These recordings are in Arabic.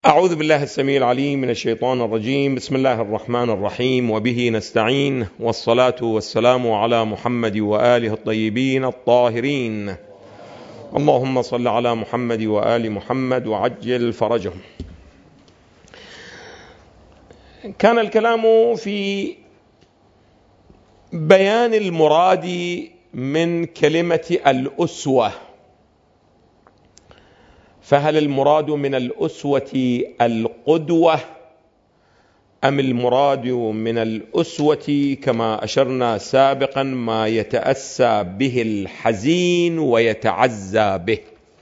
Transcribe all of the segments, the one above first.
أعوذ بالله السميع العليم من الشيطان الرجيم. بسم الله الرحمن الرحيم، وبه نستعين، والصلاة والسلام على محمد وآله الطيبين الطاهرين. اللهم صل على محمد وآل محمد وعجل فرجهم. كان الكلام في بيان المراد من كلمة الأسوة، فهل المراد من الأسوة القدوة أم المراد من الأسوة كما أشرنا سابقا ما يتأسى به الحزين ويتعزى به؟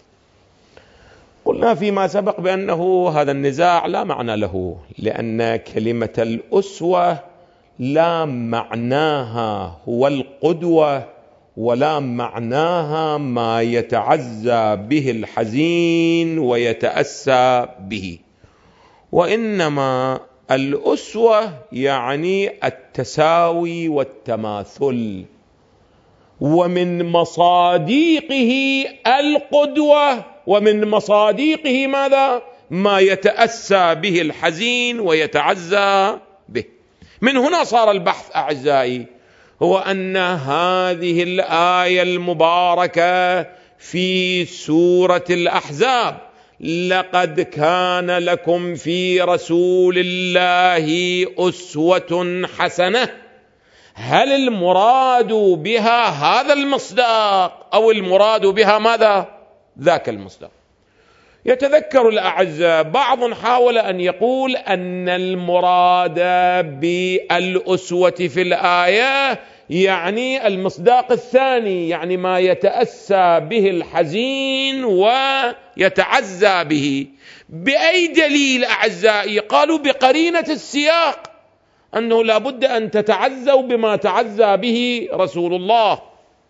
قلنا فيما سبق بأنه هذا النزاع لا معنى له، لأن كلمة الأسوة لا معناها هو القدوة ولا معناها ما يتعزى به الحزين ويتأسى به، وإنما الأسوة يعني التساوي والتماثل، ومن مصاديقه القدوة، ومن مصاديقه ماذا؟ ما يتأسى به الحزين ويتعزى به. من هنا صار البحث أعزائي هو أن هذه الآية المباركة في سورة الأحزاب، لقد كان لكم في رسول الله أسوة حسنة، هل المراد بها هذا المصداق أو المراد بها ماذا؟ ذاك المصداق. يتذكر الأعزاء بعض حاول أن يقول أن المراد بالأسوة في الآية يعني المصداق الثاني، يعني ما يتأسى به الحزين ويتعزى به. بأي دليل أعزائي؟ قالوا بقرينة السياق، أنه لا بد أن تتعزوا بما تعزى به رسول الله.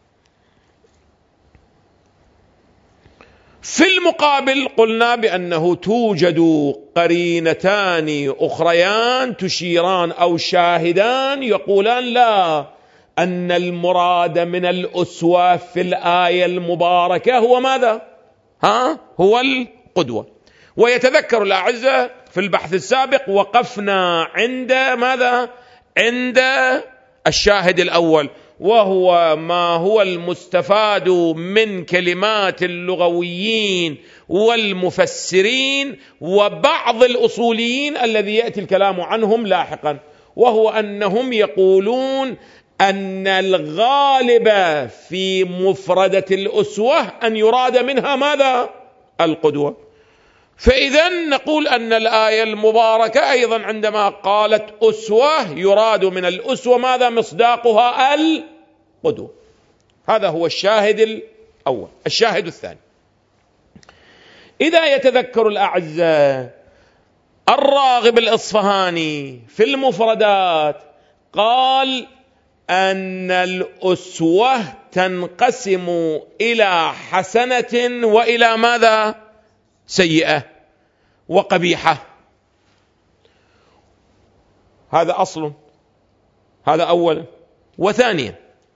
في المقابل قلنا بأنه توجد قرينتان أخريان تشيران أو شاهدان يقولان لا، أن المراد من الأسوة في الآية المباركة هو ماذا؟ هو القدوة. ويتذكر الأعزة في البحث السابق وقفنا عند ماذا؟ عند الشاهد الأول، وهو ما هو المستفاد من كلمات اللغويين والمفسرين وبعض الأصوليين الذي يأتي الكلام عنهم لاحقا، وهو أنهم يقولون أن الغالب في مفردة الأسوة أن يراد منها ماذا؟ القدوة. فإذا نقول أن الآية المباركة أيضا عندما قالت أسوة يراد من الأسوة ماذا؟ مصداقها القدوة. هذا هو الشاهد الأول. الشاهد الثاني، إذا يتذكر الأعزاء الراغب الإصفهاني في المفردات قال أن الأسوة تنقسم إلى حسنة وإلى ماذا؟ سيئة وقبيحة. هذا أصل، هذا أولا. وثانيا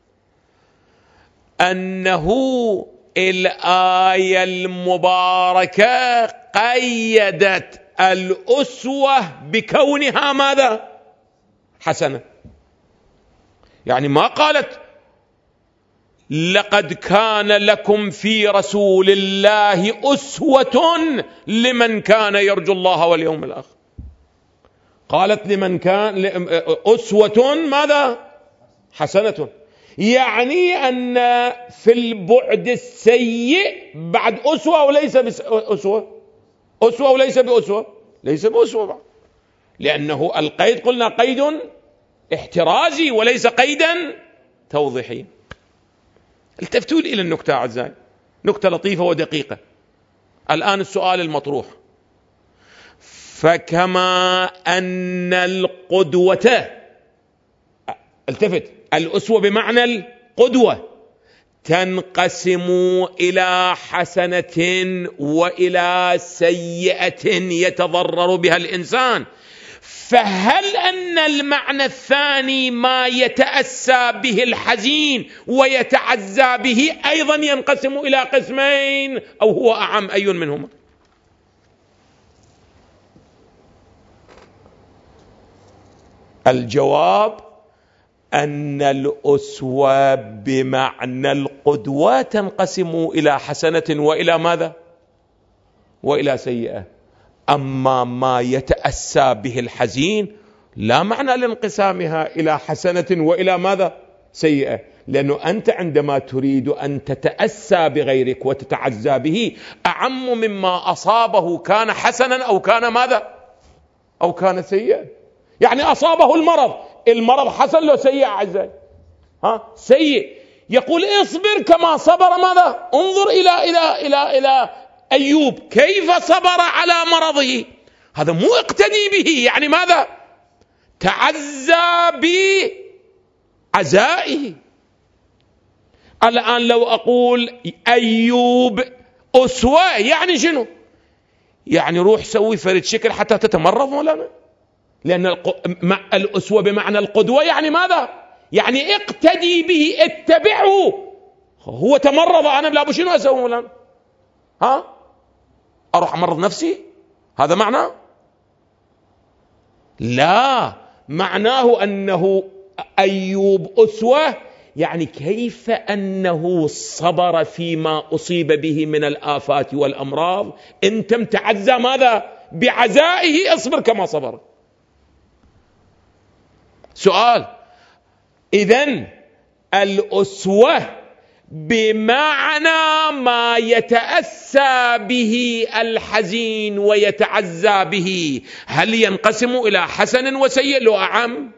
أنه الآية المباركة قيدت الأسوة بكونها ماذا؟ حسنة. يعني ما قالت لقد كان لكم في رسول الله أسوة لمن كان يرجو الله واليوم الآخر، قالت لمن كان أسوة ماذا؟ حسنة. يعني أن في البعد السيء بعد أسوة وليس بأسوة، أسوة وليس بأسوة، ليس بأسوة بعد، لأنه القيد قلنا قيد احترازي وليس قيدا توضيحي. التفتوا إلى النكتة أعزائي، نكتة لطيفة ودقيقة. الآن السؤال المطروح، فكما أن القدوة، التفت، الأسوة بمعنى القدوة تنقسم إلى حسنة وإلى سيئة يتضرر بها الإنسان، فهل أن المعنى الثاني ما يتأسى به الحزين ويتعزى به أيضا ينقسم إلى قسمين، أو هو أعم؟ أي منهما؟ الجواب أن الأسوة بمعنى القدوة تنقسم إلى حسنة وإلى ماذا؟ وإلى سيئة. أما ما يتأسى به الحزين لا معنى لانقسامها إلى حسنة وإلى ماذا؟ سيئة، لأنه أنت عندما تريد أن تتأسى بغيرك وتتعزى به أعم مما أصابه كان حسنا أو كان ماذا؟ أو كان سيئا. يعني أصابه المرض حسن لو سيء أعزائي؟ سيء. يقول اصبر كما صبر ماذا؟ انظر إلى أيوب كيف صبر على مرضه، هذا مو اقتدي به، يعني ماذا؟ تعزى بعزائه. الآن لو أقول أيوب أسوة يعني شنو؟ يعني روح سوي فرد شكل حتى تتمرض مولانا، لأن الأسوة بمعنى القدوة يعني ماذا؟ يعني اقتدي به، اتبعه. هو تمرض، أنا لا شنو أسوي مولانا؟ أروح أمرض نفسي؟ هذا معناه؟ لا، معناه أنه أيوب أسوة، يعني كيف أنه صبر فيما أصيب به من الآفات والأمراض. أنت متعزى ماذا؟ بعزائه، اصبر كما صبر. سؤال، إذن الأسوة بمعنى ما يتأسى به الحزين ويتعزى به، هل ينقسم إلى حسن وسيء لو أعم؟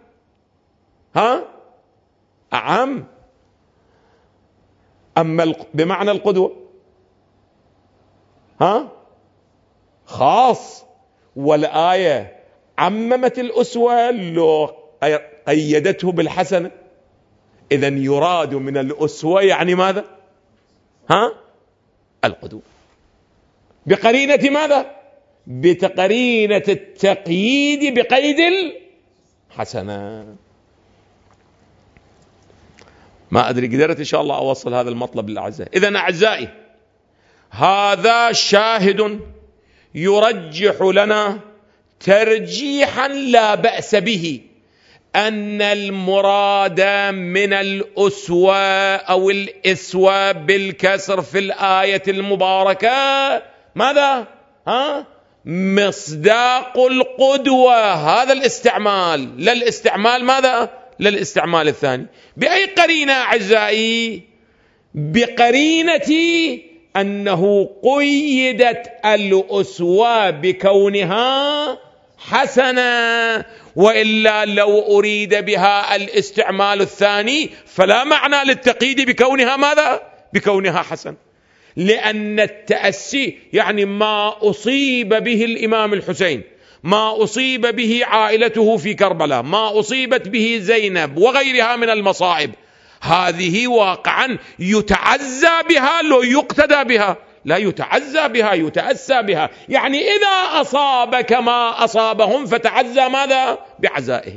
أعم. أما بمعنى القدوة خاص، والآية عممت الأسوة لو قيدته بالحسنة. إذن يراد من الأسوة يعني ماذا؟ القدوة، بقرينة ماذا؟ بقرينة التقييد بقيد الحسنة. ما أدري قدرت إن شاء الله أوصل هذا المطلب للأعزاء. إذن أعزائي، هذا شاهد يرجح لنا ترجيحا لا بأس به أن المراد من الأسوة أو الإسوة بالكسر في الآية المباركة ماذا؟ مصداق القدوة. هذا الاستعمال، لا الاستعمال ماذا؟ لا الاستعمال الثاني. بأي قرينة أعزائي؟ بقرينة أنه قيدت الأسوة بكونها حسنة، وإلا لو أريد بها الاستعمال الثاني فلا معنى للتقييد بكونها ماذا؟ بكونها حسن. لأن التأسي يعني ما أصيب به الإمام الحسين، ما أصيب به عائلته في كربلاء، ما أصيبت به زينب وغيرها من المصائب، هذه واقعا يتعزى بها لو يقتدى بها، لا يتعزى بها، يتأسى بها. يعني إذا أصابك ما أصابهم فتعزى ماذا؟ بعزائهم.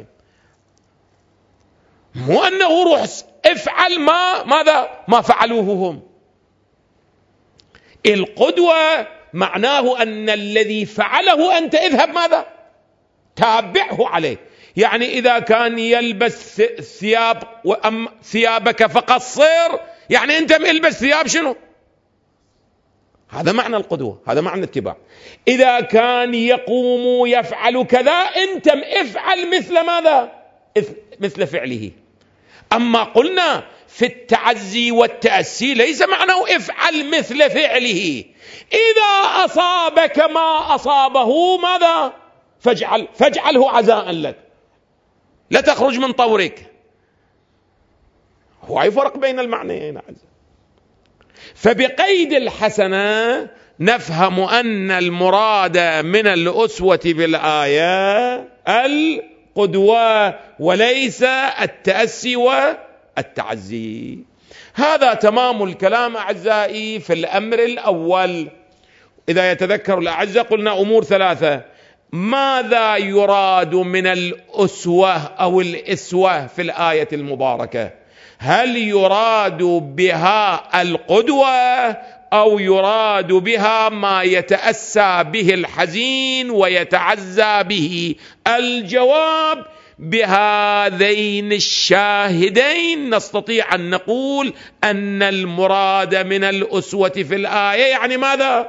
مو أنه روح افعل ماذا؟ ما فعلوه هم. القدوة معناه أن الذي فعله أنت اذهب ماذا؟ تابعه عليه. يعني إذا كان يلبس ثيابك فقصر، يعني أنت البس ثياب شنو؟ هذا معنى القدوة، هذا معنى الاتباع. إذا كان يقوم يفعل كذا، أنت افعل مثل ماذا؟ مثل فعله. أما قلنا في التعزي والتأسي ليس معناه افعل مثل فعله. إذا أصابك ما أصابه ماذا؟ فاجعله عزاء لك، لا تخرج من طورك. هو أي فرق بين المعنيين؟ فبقيد الحسنة نفهم أن المراد من الأسوة بالآية القدوة وليس التأسي والتعزي. هذا تمام الكلام أعزائي في الأمر الأول. إذا يتذكر الأعزاء قلنا أمور ثلاثة: ماذا يراد من الأسوة أو الإسوة في الآية المباركة؟ هل يراد بها القدوة أو يراد بها ما يتأسى به الحزين ويتعزى به؟ الجواب: بهذين الشاهدين نستطيع أن نقول أن المراد من الأسوة في الآية يعني ماذا؟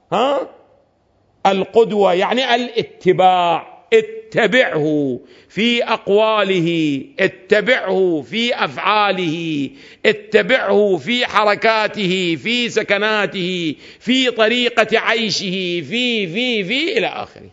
القدوة، يعني الاتباع. اتبعه في أقواله، اتبعه في أفعاله، اتبعه في حركاته، في سكناته، في طريقة عيشه، في إلى آخره.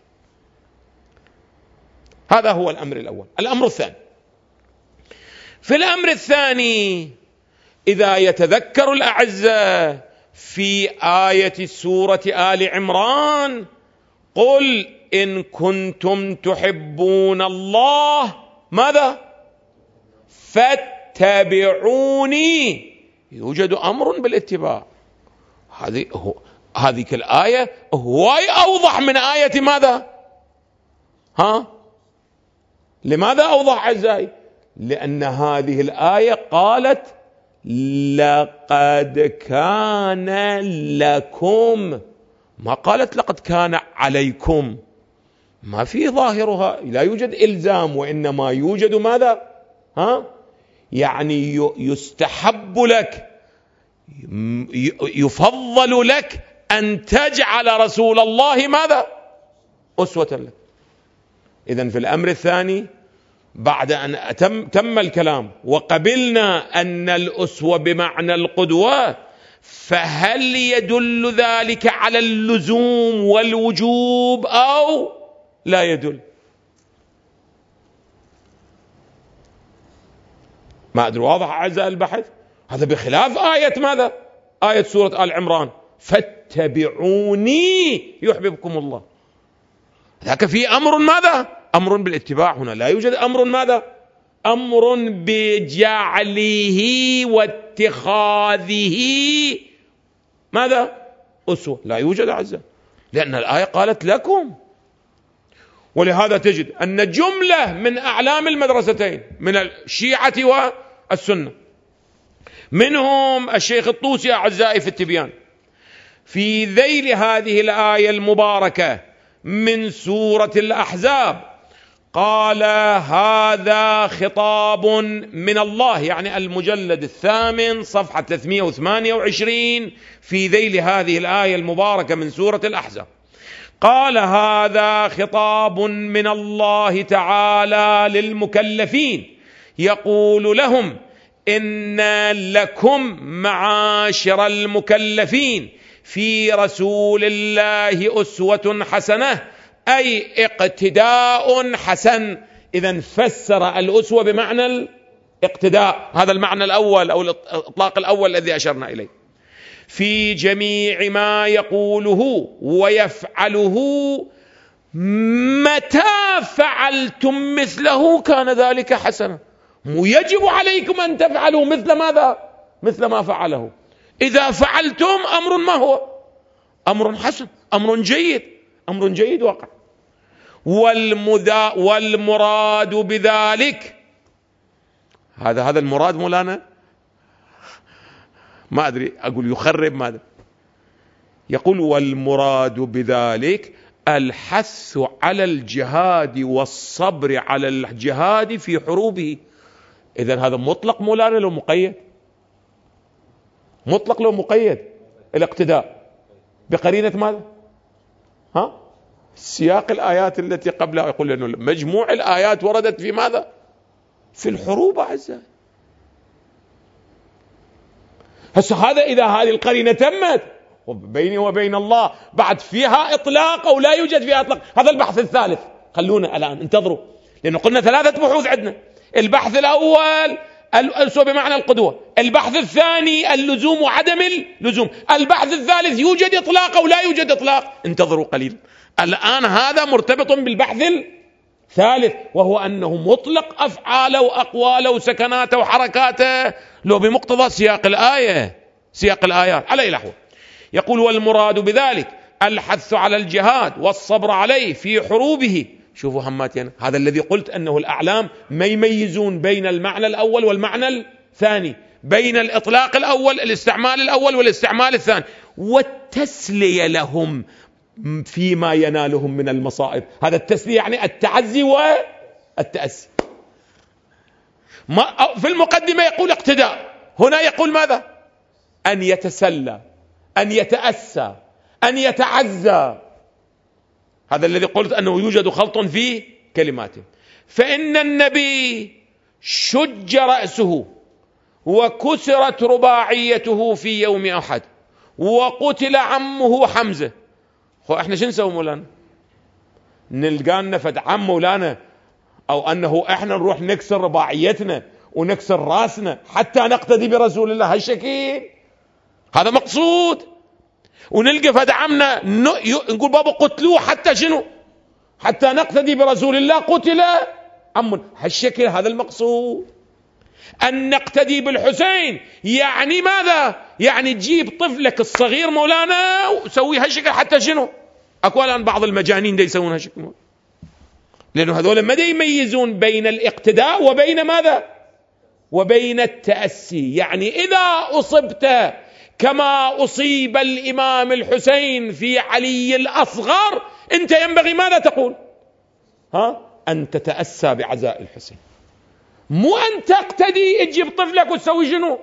هذا هو الأمر الأول. الأمر الثاني، في الأمر الثاني إذا يتذكر الأعزاء في آية سورة آل عمران: قل إن كنتم تحبون الله ماذا؟ فاتبعوني. يوجد أمر بالاتباع. هذه الآية هواي أوضح من آية ماذا؟ لماذا أوضح أعزائي؟ لأن هذه الآية قالت لقد كان لكم، ما قالت لقد كان عليكم. ما في ظاهرها، لا يوجد إلزام، وإنما يوجد ماذا؟ يعني يستحب لك، يفضل لك أن تجعل رسول الله ماذا؟ أسوة لك. إذن في الأمر الثاني بعد أن تم الكلام وقبلنا أن الأسوة بمعنى القدوة، فهل يدل ذلك على اللزوم والوجوب أو لا يدل؟ ما أدري واضح أعزائي البحث؟ هذا بخلاف آية ماذا؟ آية سورة آل عمران: فاتبعوني يحببكم الله. ذاك في أمر ماذا؟ أمر بالاتباع. هنا لا يوجد أمر ماذا؟ أمر بجعله واتخاذه ماذا؟ أسوة. لا يوجد أعزائي، لأن الآية قالت لكم. ولهذا تجد أن جملة من أعلام المدرستين من الشيعة والسنة، منهم الشيخ الطوسي أعزائي في التبيان، في ذيل هذه الآية المباركة من سورة الأحزاب قال: هذا خطاب من الله، يعني المجلد 8 صفحة 328 في ذيل هذه الآية المباركة من سورة الأحزاب، قال: هذا خطاب من الله تعالى للمكلفين يقول لهم: إن لكم معاشر المكلفين في رسول الله أسوة حسنة، أي اقتداء حسن. إذن فسر الأسوة بمعنى الاقتداء، هذا المعنى الأول أو الإطلاق الأول الذي أشرنا إليه، في جميع ما يقوله ويفعله، متى فعلتم مثله كان ذلك حسنا. يجب عليكم أن تفعلوا مثل ماذا؟ مثل ما فعله. إذا فعلتم أمر ما هو؟ أمر حسن، أمر جيد، أمر جيد واقع. والمراد بذلك، هذا المراد مولانا، ما أدري أقول يخرب ماذا، يقول: والمراد بذلك الحث على الجهاد والصبر على الجهاد في حروبه. إذن هذا مطلق مولانا لو مقيد؟ مطلق لو مقيد؟ الاقتداء بقرينة ماذا؟ سياق الآيات التي قبلها يقول أنه مجموع الآيات وردت في ماذا؟ في الحروب أعزائي. هذا إذا هذه القرينة تمت بيني وبين الله بعد فيها إطلاق أو لا يوجد فيها إطلاق، هذا البحث الثالث. خلونا الآن انتظروا، لأنه قلنا 3 بحوث عندنا. البحث الأول الأسوة بمعنى القدوة، البحث الثاني اللزوم وعدم اللزوم، البحث الثالث يوجد إطلاق أو لا يوجد إطلاق. انتظروا قليلا، الآن هذا مرتبط بالبحث الثالث، وهو أنه مطلق أفعاله وأقواله وسكناته وحركاته لو بمقتضى سياق الآية، سياق الآيات على أي نحو. يقول: والمراد بذلك الحث على الجهاد والصبر عليه في حروبه. شوفوا هماتين، هذا الذي قلت أنه الأعلام ما يميزون بين المعنى الأول والمعنى الثاني، بين الإطلاق الأول الاستعمال الأول والاستعمال الثاني، والتسلية لهم فيما ينالهم من المصائب. هذا التسلية يعني التعزي والتأسي. في المقدمة يقول اقتداء، هنا يقول ماذا؟ أن يتسلى، أن يتأسى، أن يتعزى. هذا الذي قلت أنه يوجد خلط في كلماته. فإن النبي شج رأسه وكسرت رباعيته في يوم أحد وقتل عمه حمزة. احنا شو نسوي مولانا؟ نلقانا فد عم مولانا، أو أنه احنا نروح نكسر رباعيتنا ونكسر راسنا حتى نقتدي برسول الله؟ هالشكل هذا مقصود. ونلقى فد عمنا نقول بابا قتلوه حتى شنو؟ حتى نقتدي برسول الله قتل عم. هالشكل هذا المقصود. أن نقتدي بالحسين يعني ماذا؟ يعني تجيب طفلك الصغير مولانا وسوي هالشكل حتى شنو؟ أكو الآن بعض المجانين دا يسوون هالشكل، لأنه هذول ما دا يميزون بين الاقتداء وبين ماذا؟ وبين التأسي. يعني إذا أصبت كما أصيب الإمام الحسين في علي الأصغر، أنت ينبغي ماذا تقول؟ أن تتأسى بعزاء الحسين، مو أن تقتدي تجيب طفلك وتسوي شنو؟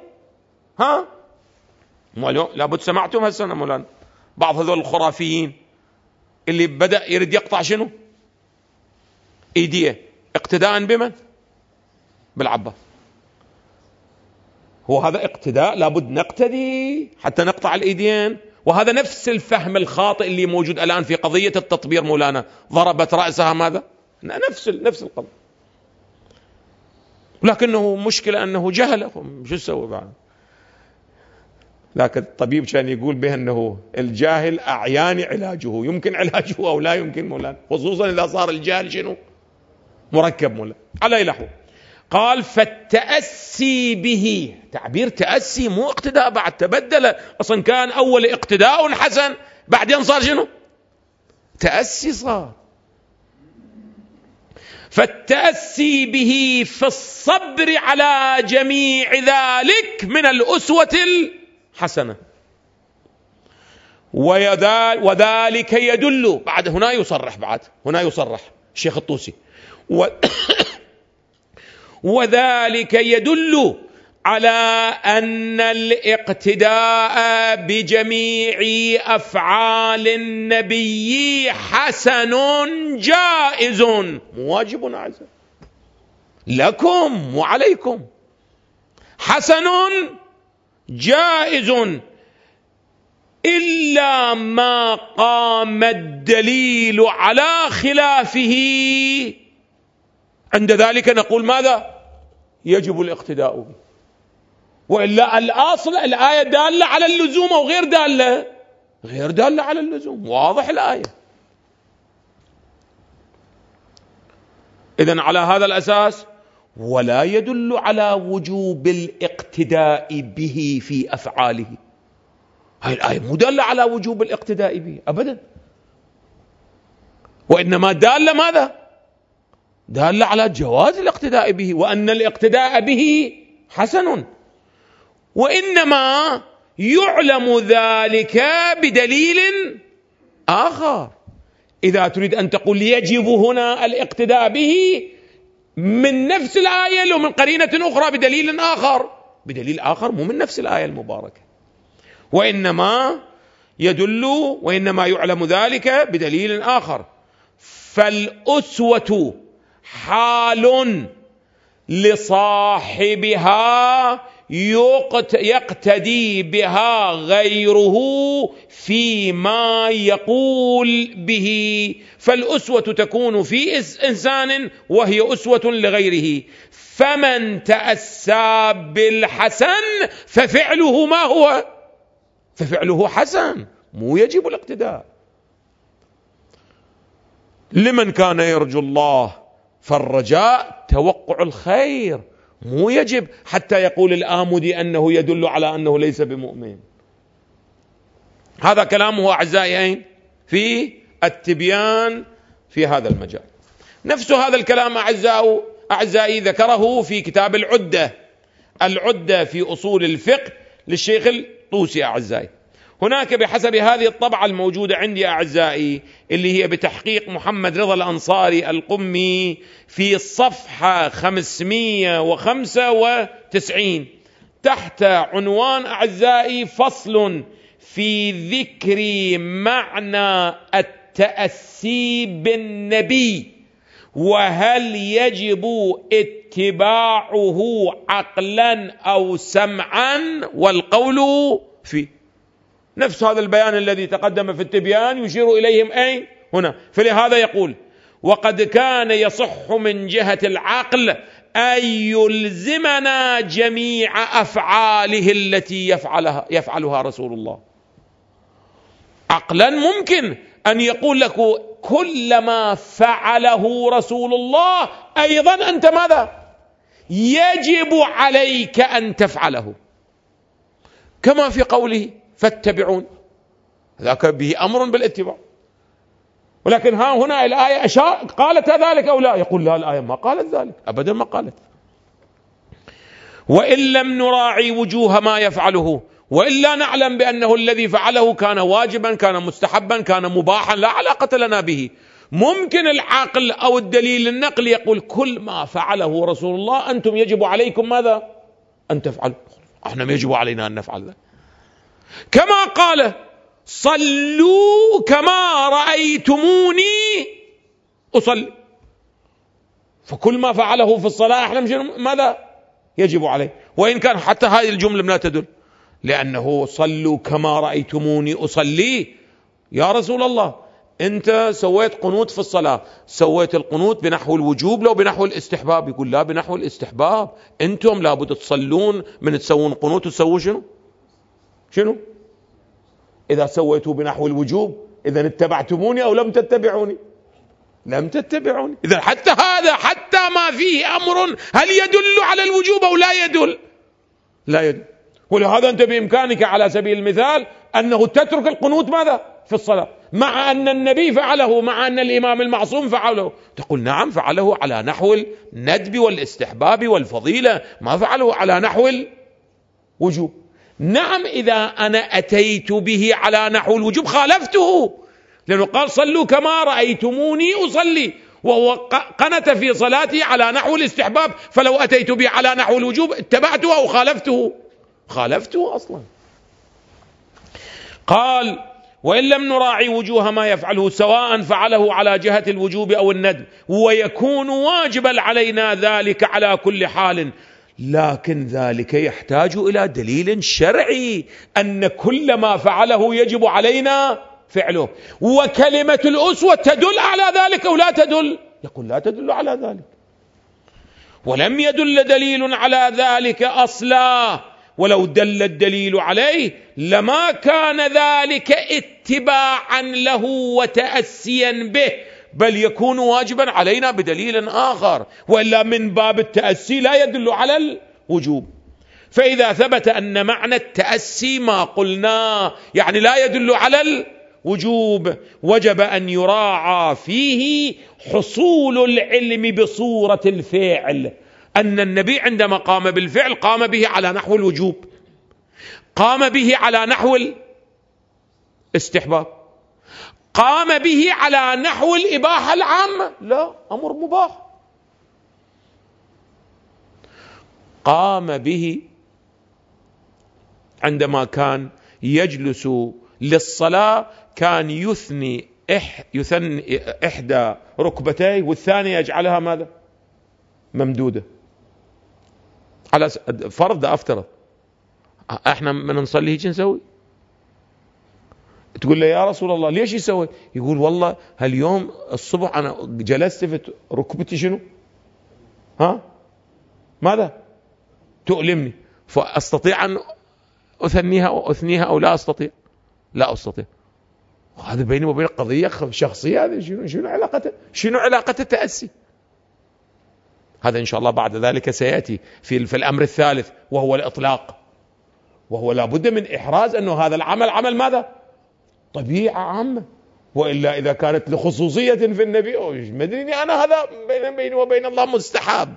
لابد سمعتم هالسنة مولانا بعض هذول الخرافيين اللي بدأ يريد يقطع شنو؟ ايديه اقتداء بمن؟ بالعباس. هو هذا اقتداء؟ لابد نقتدي حتى نقطع الايدين. وهذا نفس الفهم الخاطئ اللي موجود الآن في قضية التطبير مولانا. ضربت رأسها ماذا؟ نفس القضية، لكنه مشكلة أنه جهل. شو يسوي بعد؟ لكن الطبيب كان يقول به أنه الجاهل أعيان علاجه، يمكن علاجه أو لا يمكن مولانا، خصوصا إذا صار الجاهل شنو؟ مركب مولانا. على أي لحظة قال فالتأسي به، تعبير تأسي مو اقتداء، بعد تبدل. أصلا كان أول اقتداء حسن، بعدين صار شنو؟ تأسي صار. فالتأسي به في الصبر على جميع ذلك من الأسوة الحسنة. وذلك يدل، بعد هنا يصرح، هنا يصرح الشيخ الطوسي وذلك يدل على أن الاقتداء بجميع أفعال النبي حسن جائز واجب عزيز لكم وعليكم، حسن جائز، إلا ما قام الدليل على خلافه. عند ذلك نقول ماذا؟ يجب الاقتداء به. وإلا الأصل الآية دالة على اللزوم أو غير دالة؟ غير دالة على اللزوم، واضح الآية. إذن على هذا الأساس ولا يدل على وجوب الاقتداء به في أفعاله. هاي الآية مو دالة على وجوب الاقتداء به أبدا، وإنما دالة ماذا؟ دالة على جواز الاقتداء به، وأن الاقتداء به حسن. وإنما يعلم ذلك بدليل آخر. إذا تريد أن تقول يجب هنا الاقتداء به من نفس الآية لو من قرينة أخرى بدليل آخر، بدليل آخر مو من نفس الآية المباركة. وإنما يعلم ذلك بدليل آخر. فالأسوة حال لصاحبها يقتدي بها غيره فيما يقول به. فالأسوة تكون في إنسان وهي أسوة لغيره. فمن تأسى بالحسن ففعله ما هو؟ ففعله حسن، مو يجب الاقتداء. لمن كان يرجو الله فالرجاء توقع الخير، مو يجب حتى يقول الآمدي أنه يدل على أنه ليس بمؤمن. هذا كلامه أعزائي في التبيان في هذا المجال. نفس هذا الكلام أعزائي ذكره في كتاب العدة في أصول الفقه للشيخ الطوسي أعزائي. هناك بحسب هذه الطبعة الموجودة عندي أعزائي، اللي هي بتحقيق محمد رضا الأنصاري القمي، في الصفحة 595 تحت عنوان أعزائي فصل في ذكر معنى التأسي بالنبي وهل يجب اتباعه عقلا أو سمعا، والقول فيه. نفس هذا البيان الذي تقدم في التبيان يشير إليهم أين هنا. فلهذا يقول: وقد كان يصح من جهة العقل أن يلزمنا جميع أفعاله التي يفعلها رسول الله. عقلا ممكن أن يقول لك كل ما فعله رسول الله أيضا أنت ماذا؟ يجب عليك أن تفعله، كما في قوله فاتبعون، ذاك به أمر بالاتباع. ولكن ها هنا الآية قالت ذلك أو لا؟ يقول لا، الآية ما قالت ذلك أبدا، ما قالت. وإن لم نراعي وجوه ما يفعله، وإلا نعلم بأنه الذي فعله كان واجبا، كان مستحبا، كان مباحا، لا علاقة لنا به. ممكن العقل أو الدليل النقل يقول كل ما فعله رسول الله أنتم يجب عليكم ماذا؟ أن تفعلوا. احنا يجب علينا أن نفعل ذلك، كما قال صلوا كما رأيتموني أصلي. فكل ما فعله في الصلاة احنا ماذا؟ يجب عليه. وإن كان حتى هذه الجملة لا تدل، لأنه صلوا كما رأيتموني أصلي. يا رسول الله أنت سويت قنوت في الصلاة، سويت القنوت بنحو الوجوب لو بنحو الاستحباب؟ يقول لا، بنحو الاستحباب. أنتم لابد تصلون من تسوون قنوت وتسوون شنو؟ إذا سويتوا بنحو الوجوب إذا اتبعتموني أو لم تتبعوني؟ لم تتبعوني. إذا حتى هذا، حتى ما فيه أمر هل يدل على الوجوب أو لا يدل؟ لا يدل. ولهذا أنت بإمكانك على سبيل المثال أنه تترك القنوت ماذا؟ في الصلاة، مع أن النبي فعله، مع أن الإمام المعصوم فعله. تقول نعم فعله على نحو الندب والاستحباب والفضيلة، ما فعله على نحو الوجوب. نعم إذا أنا أتيت به على نحو الوجوب خالفته، لأنه قال صلوا كما رأيتموني أصلي، وهو قنت في صلاتي على نحو الاستحباب، فلو أتيت به على نحو الوجوب اتبعته أو خالفته؟ خالفته أصلا. قال وإن لم نراعي وجوه ما يفعله سواء فعله على جهة الوجوب أو الندب، ويكون واجبا علينا ذلك على كل حال، لكن ذلك يحتاج إلى دليل شرعي أن كل ما فعله يجب علينا فعله. وكلمة الأسوة تدل على ذلك أو لا تدل؟ يقول لا تدل على ذلك. ولم يدل دليل على ذلك أصلا، ولو دل الدليل عليه لما كان ذلك اتباعا له وتأسيا به، بل يكون واجبا علينا بدليل آخر، وإلا من باب التأسي لا يدل على الوجوب. فإذا ثبت أن معنى التأسي ما قلنا يعني لا يدل على الوجوب، وجب أن يراعى فيه حصول العلم بصورة الفعل، أن النبي عندما قام بالفعل قام به على نحو الوجوب، قام به على نحو الاستحباب، قام به على نحو الإباحة العامة، لا، أمر مباح. قام به عندما كان يجلس للصلاة كان يثني إحدى ركبتيه والثانية يجعلها ماذا؟ ممدودة، على فرض. ده أفترض احنا من نصلي هيك نسوي. تقول له يا رسول الله ليش يسوي؟ يقول والله هاليوم الصبح أنا جلست في ركبتي شنو؟ ماذا؟ تؤلمني، فأستطيع أن أثنيها أو لا أستطيع؟ لا أستطيع. هذا بيني وبين قضية شخصية. هذه شنو علاقة التأسي؟ هذا إن شاء الله بعد ذلك سيأتي في الأمر الثالث، وهو الإطلاق، وهو لابد من إحراز أنه هذا العمل عمل ماذا؟ طبيعة عامة، وإلا إذا كانت لخصوصية في النبي مدريني أنا هذا بيني وبين الله مستحاب.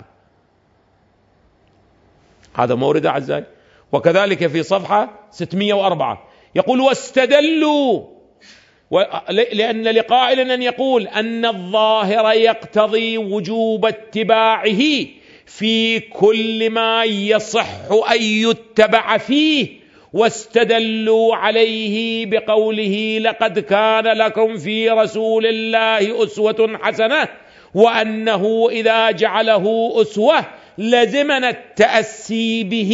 هذا مورد أعزائي. وكذلك في صفحة 604 يقول واستدلوا، لأن لقائل أن يقول أن الظاهر يقتضي وجوب اتباعه في كل ما يصح أن يتبع فيه، واستدلوا عليه بقوله لقد كان لكم في رسول الله أسوة حسنة، وأنه إذا جعله أسوة لزمنا التأسي به،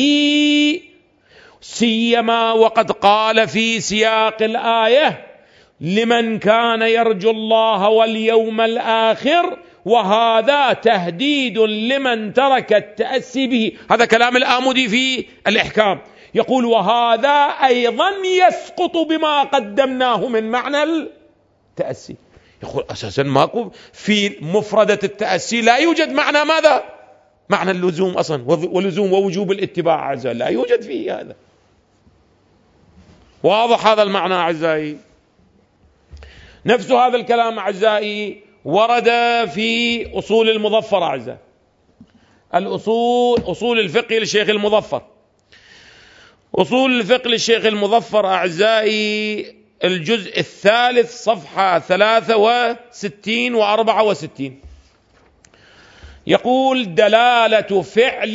سيما وقد قال في سياق الآية لمن كان يرجو الله واليوم الآخر، وهذا تهديد لمن ترك التأسي به. هذا كلام الآمدي في الإحكام، يقول وهذا أيضا يسقط بما قدمناه من معنى التأسي. يقول أساسا ماكو في مفردة التأسي لا يوجد معنى ماذا؟ معنى اللزوم أصلا، ولزوم ووجوب الاتباع أعزائي لا يوجد فيه هذا. واضح هذا المعنى أعزائي؟ نفس هذا الكلام أعزائي ورد في أصول المظفر أعزائي، أصول الفقه للشيخ المظفر، أصول الفقه للشيخ المظفر أعزائي الجزء الثالث صفحة 63 و64، يقول دلالة فعل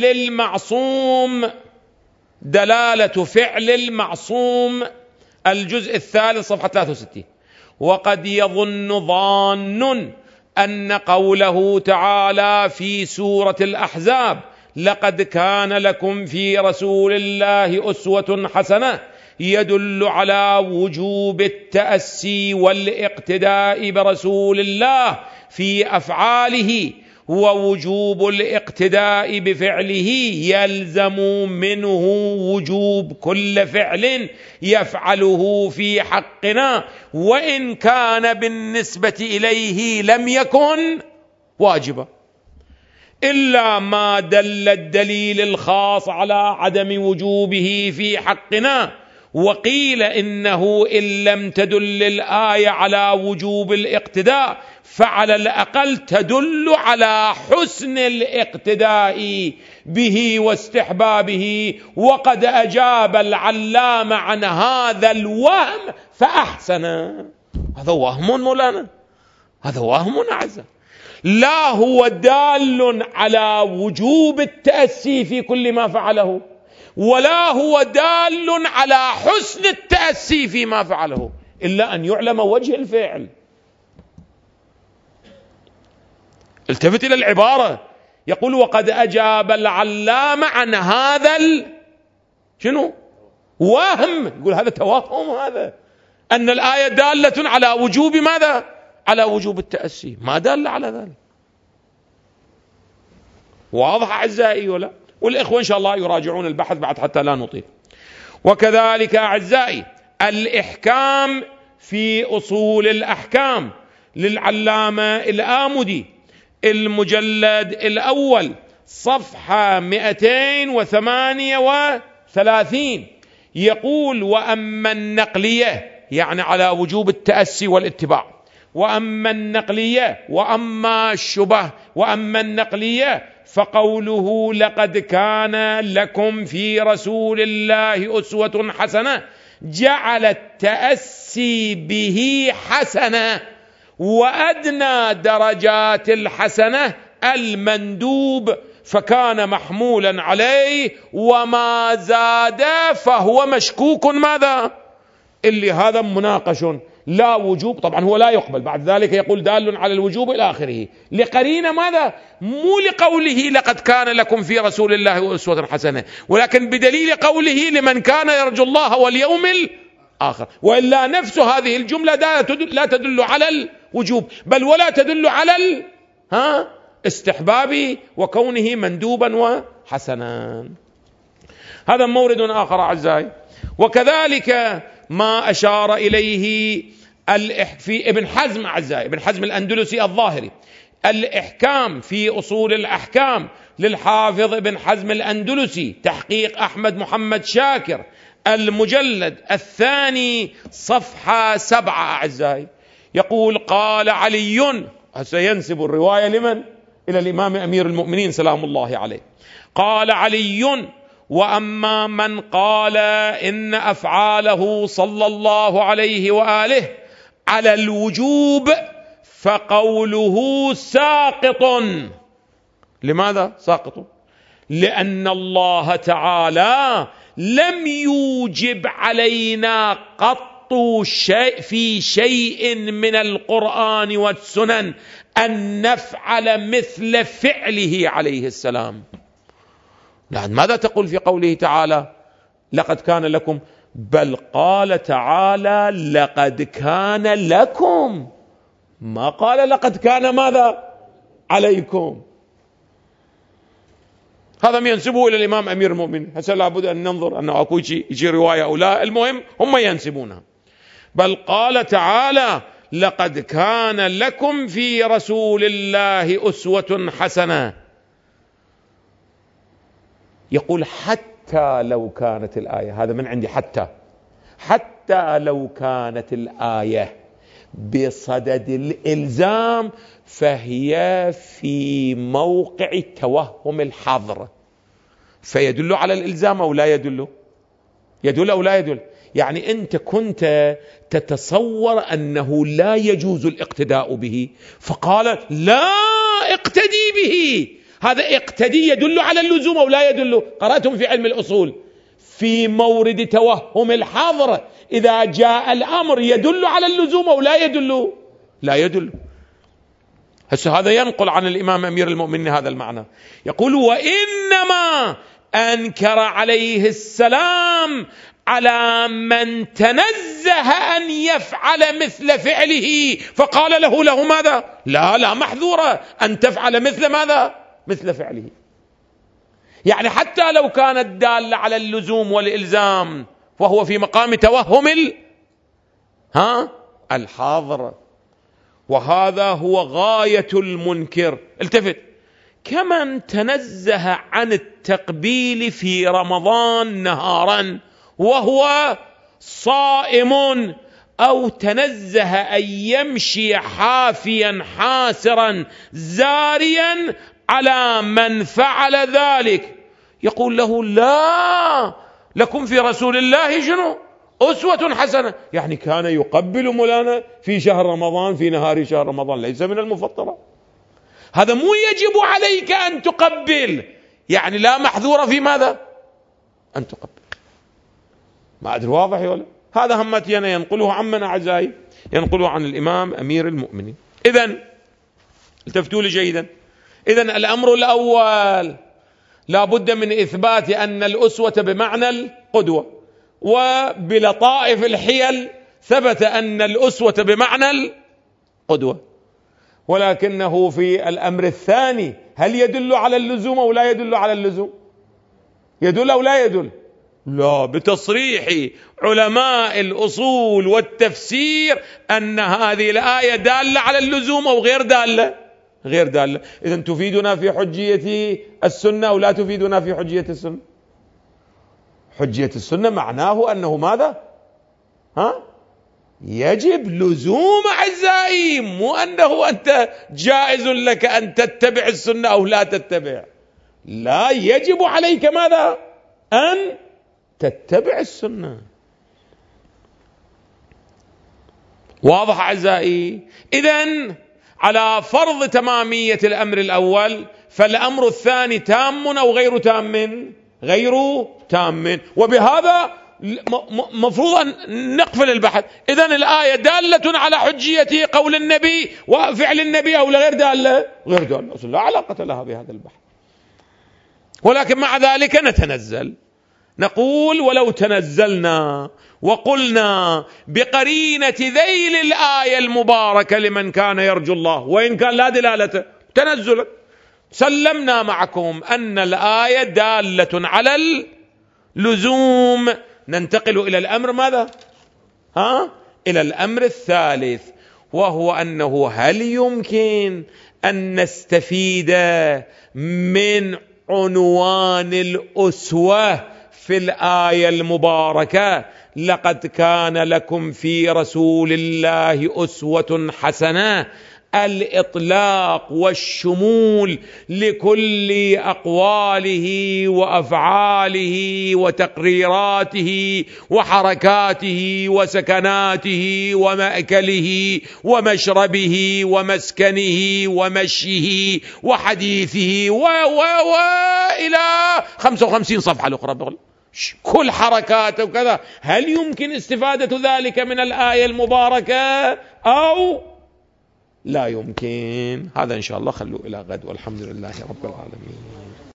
المعصوم، الجزء الثالث صفحة 63. وقد يظن ظان أن قوله تعالى في سورة الأحزاب لقد كان لكم في رسول الله أسوة حسنة يدل على وجوب التأسي والاقتداء برسول الله في أفعاله، ووجوب الاقتداء بفعله يلزم منه وجوب كل فعل يفعله في حقنا، وإن كان بالنسبة إليه لم يكن واجبا، إلا ما دل الدليل الخاص على عدم وجوبه في حقنا. وقيل إنه إن لم تدل الآية على وجوب الاقتداء فعلى الأقل تدل على حسن الاقتداء به واستحبابه. وقد أجاب العلامة عن هذا الوهم فأحسن. هذا وهم مولانا، هذا وهم أعزائي، لا هو دال على وجوب التأسي في كل ما فعله، ولا هو دال على حسن التأسي فيما فعله، إلا أن يعلم وجه الفعل. التفت إلى العبارة، يقول وقد أجاب العلامة عن هذا شنو؟ وهم. يقول هذا توهم، هذا أن الآية دالة على وجوب ماذا؟ على وجوب التأسي، ما دال على ذلك. واضح أعزائي ولا؟ والإخوة إن شاء الله يراجعون البحث بعد حتى لا نطيل. وكذلك أعزائي الإحكام في أصول الأحكام للعلامة الآمدي، المجلد الأول صفحة 238، يقول وأما النقلية، يعني على وجوب التأسي والاتباع، وأما النقلية وأما الشبه، وأما النقلية فقوله لقد كان لكم في رسول الله أسوة حسنة جعل التأسي به حسنة، وأدنى درجات الحسنة المندوب، فكان محمولا عليه، وما زاد فهو مشكوك ماذا؟ اللي هذا مناقش، لا وجوب طبعا، هو لا يقبل. بعد ذلك يقول دال على الوجوب إلى آخره، لقرينة ماذا؟ مو لقوله لقد كان لكم في رسول الله أسوة حسنة، ولكن بدليل قوله لمن كان يرجو الله واليوم الآخر. وإلا نفس هذه الجملة لا تدل على الوجوب، بل ولا تدل على استحباب وكونه مندوبا وحسنا. هذا مورد آخر أعزائي. وكذلك ما أشار إليه في ابن حزم أعزائي، ابن حزم الأندلسي الظاهري، الإحكام في أصول الأحكام للحافظ ابن حزم الأندلسي، تحقيق أحمد محمد شاكر، المجلد الثاني صفحة 7 أعزائي، يقول قال علي، سينسب الرواية لمن؟ إلى الإمام أمير المؤمنين سلام الله عليه. قال علي وأما من قال إن أفعاله صلى الله عليه وآله على الوجوب فقوله ساقط. لماذا ساقط؟ لأن الله تعالى لم يوجب علينا قط في شيء من القرآن والسنن أن نفعل مثل فعله عليه السلام. لأن ماذا تقول في قوله تعالى لقد كان لكم؟ بل قال تعالى لقد كان لكم، ما قال لقد كان ماذا عليكم. هذا ما ينسبه إلى الإمام أمير المؤمنين. هسه لابد أن ننظر أنه أكو يجي رواية أو لا، المهم هم ينسبونها. بل قال تعالى لقد كان لكم في رسول الله أسوة حسنة. يقول حتى لو كانت الآية، هذا من عندي، حتى لو كانت الآية بصدد الإلزام فهي في موقع توهم الحظر، فيدل على الإلزام أو لا يدل؟ يدل أو لا يدل؟ يعني أنت كنت تتصور أنه لا يجوز الاقتداء به فقال لا اقتدي به، هذا اقتدي يدل على اللزوم أو لا يدل؟ قرأتم في علم الأصول في مورد توهم الحظر إذا جاء الأمر يدل على اللزوم أو لا يدل؟ لا يدل. هسه هذا ينقل عن الإمام أمير المؤمنين هذا المعنى، يقول وإنما أنكر عليه السلام على من تنزه أن يفعل مثل فعله فقال له ماذا؟ لا محذورة أن تفعل مثل ماذا؟ مثل فعله. يعني حتى لو كانت دالة على اللزوم والإلزام وهو في مقام توهم الحاضر، وهذا هو غاية المنكر. التفت، كمن تنزه عن التقبيل في رمضان نهارا وهو صائم، أو تنزه أن يمشي حافيا حاسرا زاريا على من فعل ذلك، يقول له لا لكم في رسول الله شنو؟ أسوة حسنة. يعني كان يقبل مولانا في شهر رمضان، في نهار شهر رمضان، ليس من المفطرة. هذا مو يجب عليك أن تقبل، يعني لا محذور في ماذا؟ أن تقبل. ما أدري واضح ولا؟ هذا همتي أنا ينقله عمنا أعزائي، ينقله عن الإمام أمير المؤمنين. إذن التفتوا لي جيدا، إذن الأمر الأول لا بد من إثبات أن الأسوة بمعنى القدوة، وبلطائف الحيل ثبت أن الأسوة بمعنى القدوة. ولكنه في الأمر الثاني هل يدل على اللزوم أو لا يدل على اللزوم؟ يدل أو لا يدل؟ لا، بتصريح علماء الأصول والتفسير أن هذه الآية دالة على اللزوم أو غير دالة؟ غير دالة. إذن تفيدنا في حجية السنة أو لا تفيدنا في حجية السنة؟ حجية السنة معناه أنه ماذا؟ يجب لزوم أعزائي، مو أنه أنت جائز لك أن تتبع السنة أو لا تتبع. لا، يجب عليك ماذا؟ أن تتبع السنة. واضح أعزائي؟ إذن على فرض تمامية الأمر الأول فالأمر الثاني تام أو غير تام؟ غير تام. وبهذا مفروض أن نقفل البحث. إذن الآية دالة على حجية قول النبي وفعل النبي أو غير دالة؟ غير دالة، لا علاقة لها بهذا البحث. ولكن مع ذلك نتنزل، نقول ولو تنزلنا وقلنا بقرينة ذيل الآية المباركة لمن كان يرجو الله، وإن كان لا دلالة تنزل، سلمنا معكم أن الآية دالة على اللزوم. ننتقل إلى الأمر ماذا؟ إلى الأمر الثالث، وهو أنه هل يمكن أن نستفيد من عنوان الأسوة في الآية المباركة لقد كان لكم في رسول الله أسوة حسنة، الإطلاق والشمول لكل أقواله وأفعاله وتقريراته وحركاته وسكناته ومأكله ومشربه ومسكنه ومشيه وحديثه إلى 55 صفحة الأخرى بقول كل حركاته وكذا. هل يمكن استفادة ذلك من الآية المباركة أو لا يمكن؟ هذا إن شاء الله خلوه إلى غد، والحمد لله رب العالمين.